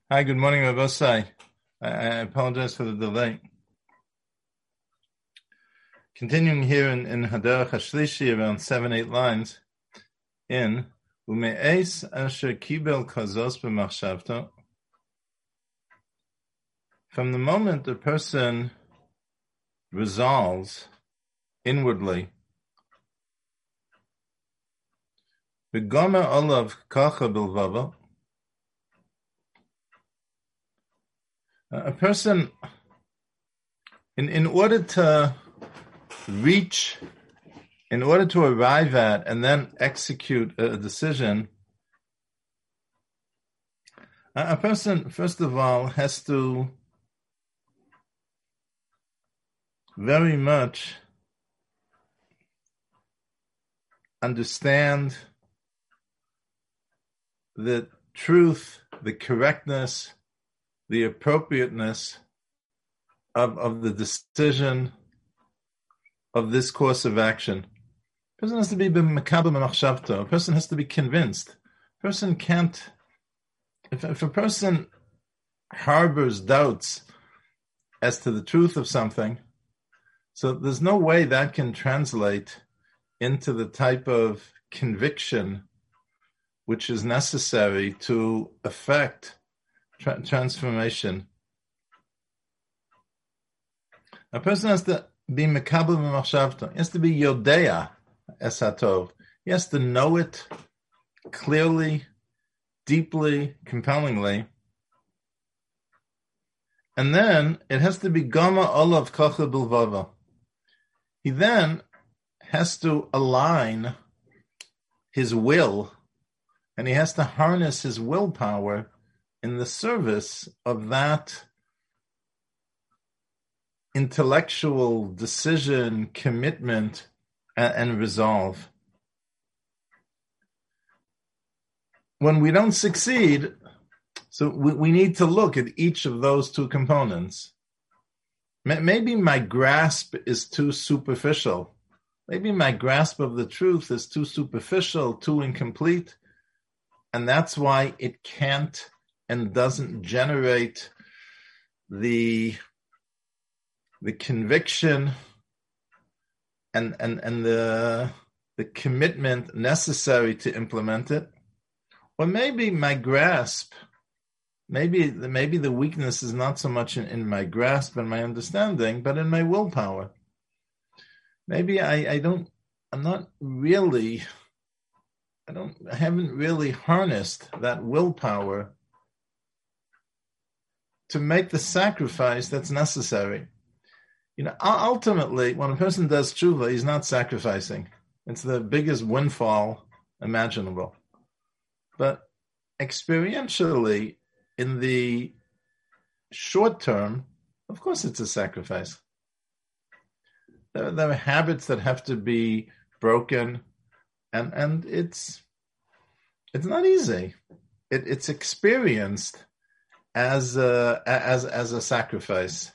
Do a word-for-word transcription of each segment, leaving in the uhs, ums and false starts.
Hi, good morning, Rabosai. I, I apologize for the delay. Continuing here in, in Haderach HaShlishi, around seven, eight lines, in Ume'es asher kibel kazos b'machshavto. From the moment a person resolves inwardly, v'gomer olav kacha bilvava, a person, in, in order to reach, in order to arrive at and then execute a decision, a person, first of all, has to very much understand the truth, the correctness, the appropriateness of, of the decision of this course of action. A person has to be b'mekabel b'machshavto. A person has to be convinced. A person can't, if, if a person harbors doubts as to the truth of something, so there's no way that can translate into the type of conviction which is necessary to affect tra- transformation. A person has to be mekabel b'machshavto. He has to be yodea es hatov. He has to know it clearly, deeply, compellingly. And then it has to be gama olav kacha bilvava. He then has to align his will, and he has to harness his willpower in the service of that intellectual decision, commitment, and, and resolve. When we don't succeed, so we, we need to look at each of those two components. Maybe my grasp is too superficial. Maybe my grasp of the truth is too superficial, too incomplete, and that's why it can't and doesn't generate the the conviction and and and the the commitment necessary to implement it. Or maybe my grasp, maybe maybe the weakness is not so much in, in my grasp and my understanding, but in my willpower. Maybe I, I don't, I'm not really, I don't, I haven't really harnessed that willpower to make the sacrifice that's necessary. You know, ultimately, when a person does tshuva, he's not sacrificing. It's the biggest windfall imaginable. But experientially, in the short term, of course it's a sacrifice. There, there are habits that have to be broken, and, and it's it's not easy. It, it's experienced as a, as as a sacrifice.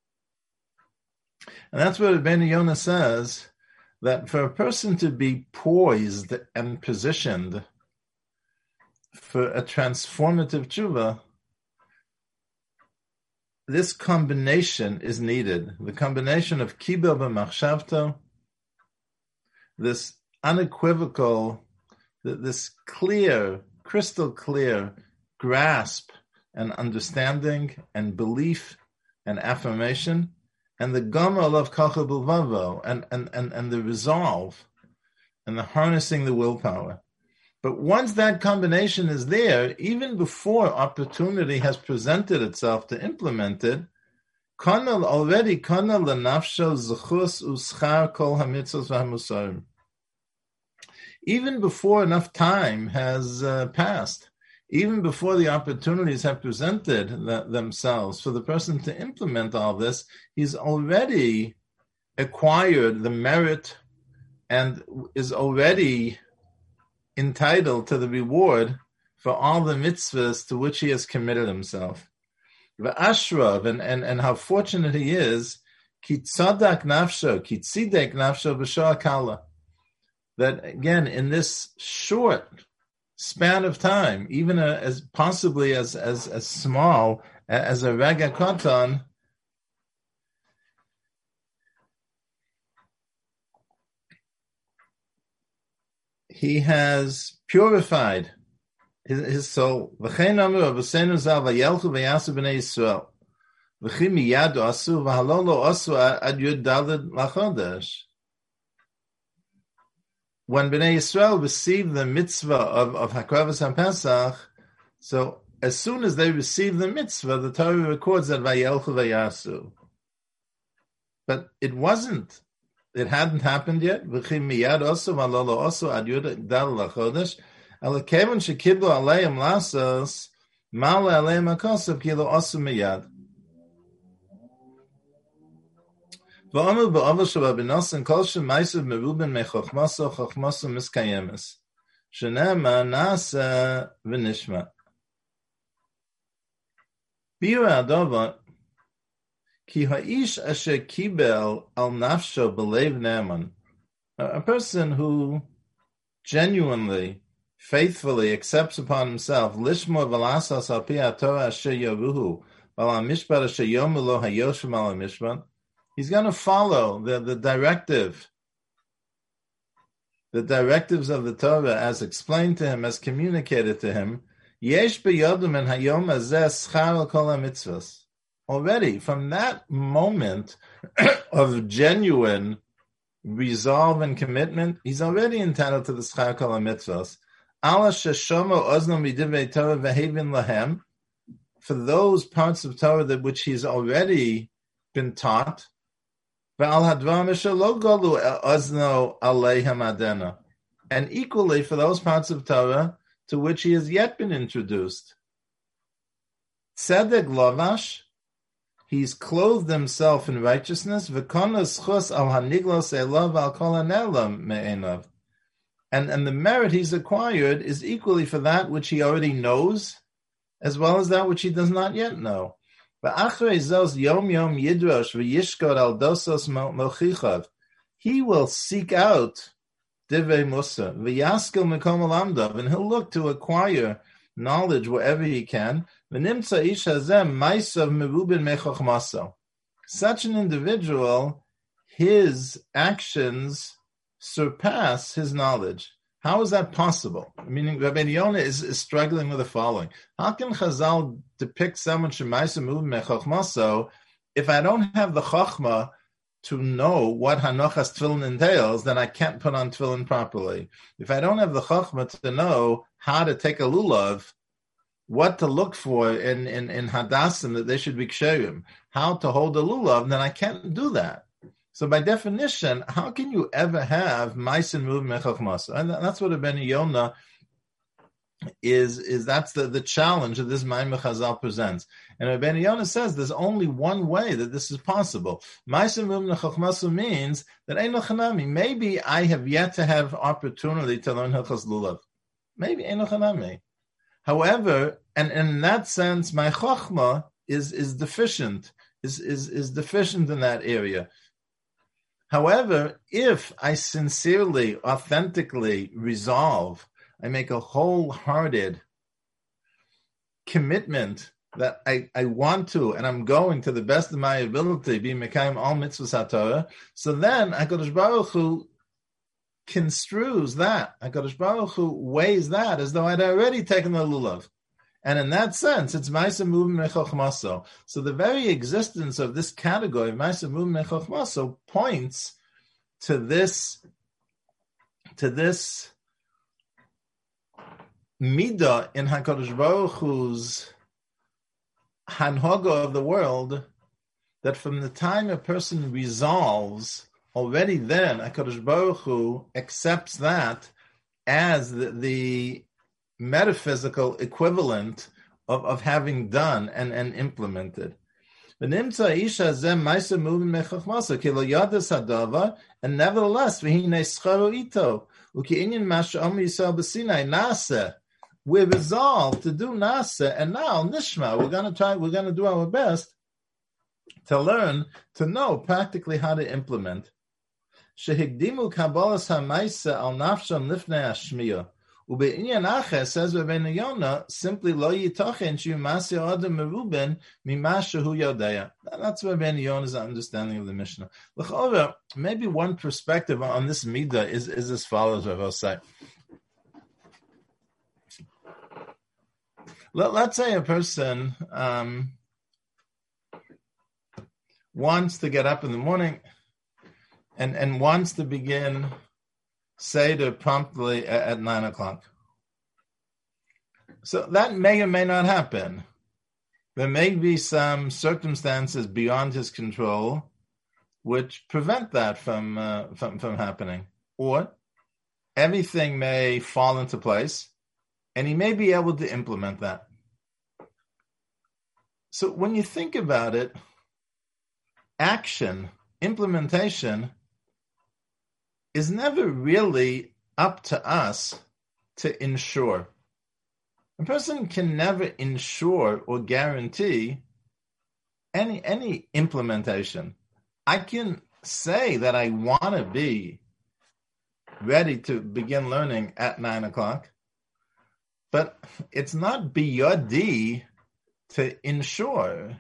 And that's what Rabbeinu Yonah says, that for a person to be poised and positioned for a transformative tshuva, this combination is needed. The combination of kibel b'machshavto, this unequivocal, this clear, crystal clear grasp and understanding and belief and affirmation, and the gama olav kacha bilvavo, and, and, and, and the resolve and the harnessing the willpower. But once that combination is there, even before opportunity has presented itself to implement it, kanal already kanal lenafsho zechus uschar kol hamitzvos v'hamusarim. Even before enough time has uh, passed, even before the opportunities have presented th- themselves for the person to implement all this, he's already acquired the merit and is already entitled to the reward for all the mitzvahs to which he has committed himself. V'ashrav, and, and, and how fortunate he is, ki tzadak nafsho, ki tzidek nafsho b'shah kala. That again, in this short span of time, even a, as possibly as, as, as small as a Rega Koton, he has purified his, his soul. V'chein amru Avosenu zal vayelchu vayasu b'nei Yisrael. V'chi miyad asu v'halol lo asu ad yud daled lachodesh. When Bnei Yisrael received the mitzvah of, of Hakravas HaPesach, so as soon as they received the mitzvah, the Torah records that vayelchu vayasu. But it wasn't. It hadn't happened yet. V'chi miyad asu v'halol lo asu ad yud daled lachodesh. Alakevon shekiblu aleim lasos, male aleim hakosav kilo asu miyad. V'omer ba'over shababinosan kol shem maisav meruben mechochmaso chochmaso miskayemes. Shenema nasa v'nishma. Bira adova ki ha'ish asher kibel al nafsho b'leiv ne'eman. A person who genuinely, faithfully accepts upon himself lishmo v'lasas al pi haTorah asher yavuhu v'al hamishpat asher yomu lo hayoshim al hamishpat. He's going to follow the, the directive, the directives of the Torah as explained to him, as communicated to him. Yesh b'yodum en hayom hazeh schar al kol hamitzvos. Already, from that moment of genuine resolve and commitment, he's already entitled to the schar kol hamitzvos. Ala sheshomo ozno midivei Torah v'hevin lahem. For those parts of Torah that which he's already been taught, and equally for those parts of Torah to which he has yet been introduced. Tzedek lavash, he's clothed himself in righteousness. And, and the merit he's acquired is equally for that which he already knows, as well as that which he does not yet know. He will seek out Divrei Musa, and he'll look to acquire knowledge wherever he can. Such an individual, his actions surpass his knowledge. How is that possible? Meaning, Rabbi Yonah is, is struggling with the following. How can Chazal depict someone shemaisa move mechachmaso if I don't have the chachma to know what hanochas tefillin entails? Then I can't put on tefillin properly. If I don't have the chachma to know how to take a lulav, what to look for in in in hadassim that they should be ksherim, how to hold a lulav, then I can't do that. So by definition, how can you ever have ma'asin move mechachmas? And that's what Rabbi Yonah is, is that's the, the challenge that this Ma'amar Chazal presents. And Rabbi Yonah says there's only one way that this is possible. Ma'asin move mechachmas means that ein chanami. Maybe I have yet to have opportunity to learn Hilchos Lulav. Maybe ein chanami. However, and, and in that sense, my chachma is, is deficient, is, is, is deficient in that area. However, if I sincerely, authentically resolve, I make a wholehearted commitment that I, I want to, and I'm going to the best of my ability, be mekayim all mitzvahs HaTorah, so then HaKadosh Baruch Hu construes that. HaKadosh Baruch Hu weighs that as though I'd already taken the lulav. And in that sense, it's Ma'aser Muvim Mechachmaso. So the very existence of this category, Ma'aser Muvim Mechachmaso, points to this, to this midah in HaKadosh Baruch Hu's hanhoga of the world, that from the time a person resolves, already then HaKadosh Baruch Hu accepts that as the, the metaphysical equivalent of, of having done and, and implemented. And nevertheless, we're resolved to do nasa, and now nishma, we're going to try, we're going to do our best to learn, to know practically how to implement. Shehigdimu kabbalas ha'maisa al nafsham lifnei hashmiya. Ube'inyan acher, says Rabbeinu Yonah, simply lo yitochen shu maseh adam meruben mima shehu yodea. That's Rabbeinu Yonah's understanding of the Mishnah. L'chora, maybe one perspective on this midah is, is as follows, Rav Osai. Let, let's say a person um, wants to get up in the morning and, and wants to begin Seder promptly at, at nine o'clock. So that may or may not happen. There may be some circumstances beyond his control which prevent that from, uh, from, from happening. Or everything may fall into place and he may be able to implement that. So when you think about it, action, implementation, is never really up to us to ensure. A person can never ensure or guarantee any, any implementation. I can say that I want to be ready to begin learning at nine o'clock, but it's not biyadi to ensure.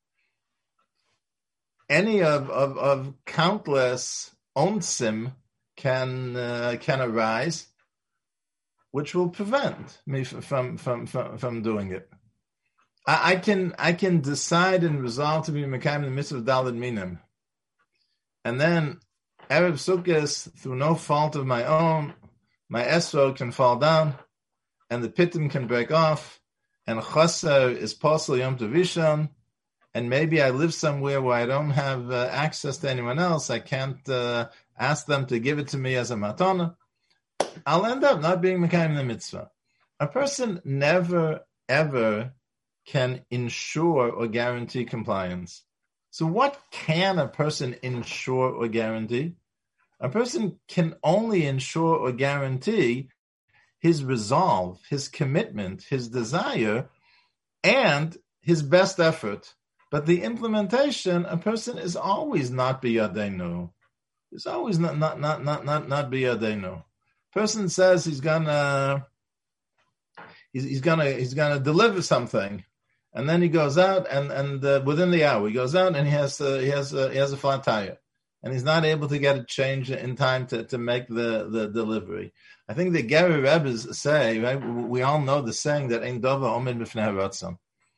Any of, of, of countless onsim can uh, can arise, which will prevent me from from from, from doing it. I, I can I can decide and resolve to be mekayim the mitzvah of Daled Minim, and then Erev Sukkos, through no fault of my own, my esrog can fall down, and the pitim can break off, and chaser is posel yom tov rishon, and maybe I live somewhere where I don't have uh, access to anyone else. I can't uh, ask them to give it to me as a matana. I'll end up not being mekayim the mitzvah. A person never, ever can ensure or guarantee compliance. So what can a person ensure or guarantee? A person can only ensure or guarantee his resolve, his commitment, his desire, and his best effort. But the implementation, a person is always not biyadenu. It's always not not not not not not biyadenu. Person says he's gonna he's, he's gonna he's gonna deliver something, and then he goes out and and uh, within the hour he goes out and he has uh, he has uh, he has a flat tire, and he's not able to get it changed in time to, to make the, the delivery. I think the Geri Rebbes say, right? We all know the saying that Ein Dova Omed B'fnei Haratzon.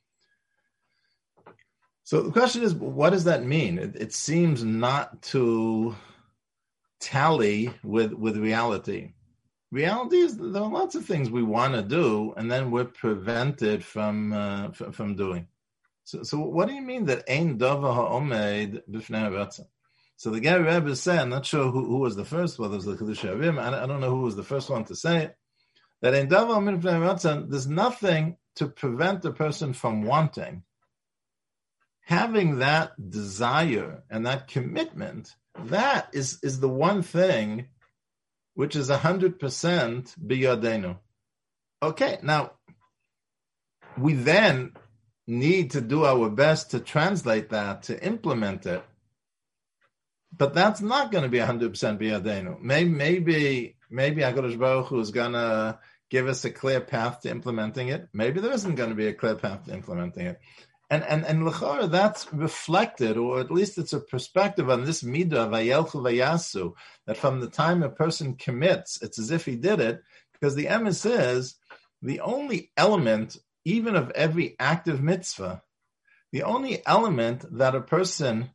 So the question is, what does that mean? It, it seems not to tally with, with reality. Reality is there are lots of things we want to do, and then we're prevented from uh, f- from doing. So, so what do you mean that Ein Dova Ha'omed B'fnei Haratzon? So the Geri Rebbe said, I'm not sure who, who was the first, whether it was the Chiddushei HaRim, I, I don't know who was the first one to say it, that Ein Dova Ha'omed B'fnei Haratzon, there's nothing to prevent a person from wanting. Having that desire and that commitment, that is, is the one thing which is one hundred percent biyadenu. Okay, now, we then need to do our best to translate that, to implement it, but that's not going to be one hundred percent biyadenu. Maybe, maybe, maybe HaKadosh Baruch Hu is going to give us a clear path to implementing it. Maybe there isn't going to be a clear path to implementing it. And and and l'chora, that's reflected, or at least it's a perspective on this midah of vayelchu vayasu, that from the time a person commits, it's as if he did it, because the emes is the only element, even of every active mitzvah, the only element that a person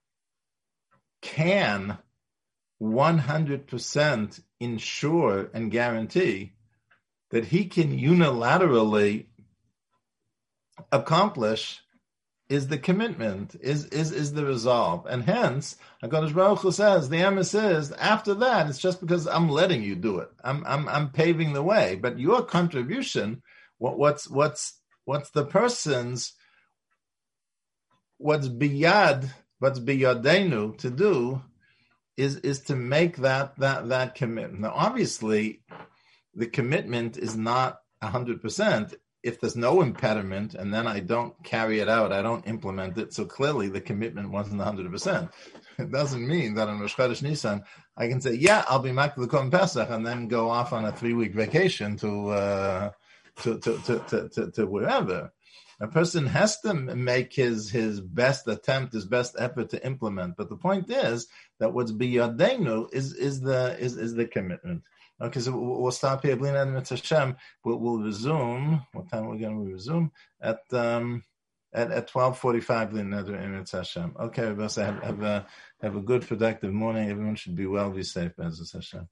can one hundred percent ensure and guarantee that he can unilaterally accomplish is the commitment, is is is the resolve. And hence, HaKadosh Baruch Hu says, the emes is, after that, it's just because I'm letting you do it. I'm I'm I'm paving the way. But your contribution, what what's what's what's the person's, what's biyad, what's biyadenu to do, is is to make that that that commitment. Now, obviously, the commitment is not a hundred percent. If there's no impediment and then I don't carry it out, I don't implement it, so clearly the commitment wasn't one hundred percent. it doesn't mean that on Rosh Chodesh Nisan I can say, yeah, I'll be Makbel the Korban Pesach, and then go off on a three-week vacation to, uh, to, to, to, to, to, to wherever. A person has to make his, his best attempt, his best effort to implement. But the point is that what's biyadenu is, is the, is, is the commitment. Okay, so we'll stop here. Hashem. We'll, we'll resume. What time are we going to resume? At, um, at, at twelve forty-five, Hashem. Okay, have, have a, have a good, productive morning. Everyone should be well, be safe, Bezos Hashem.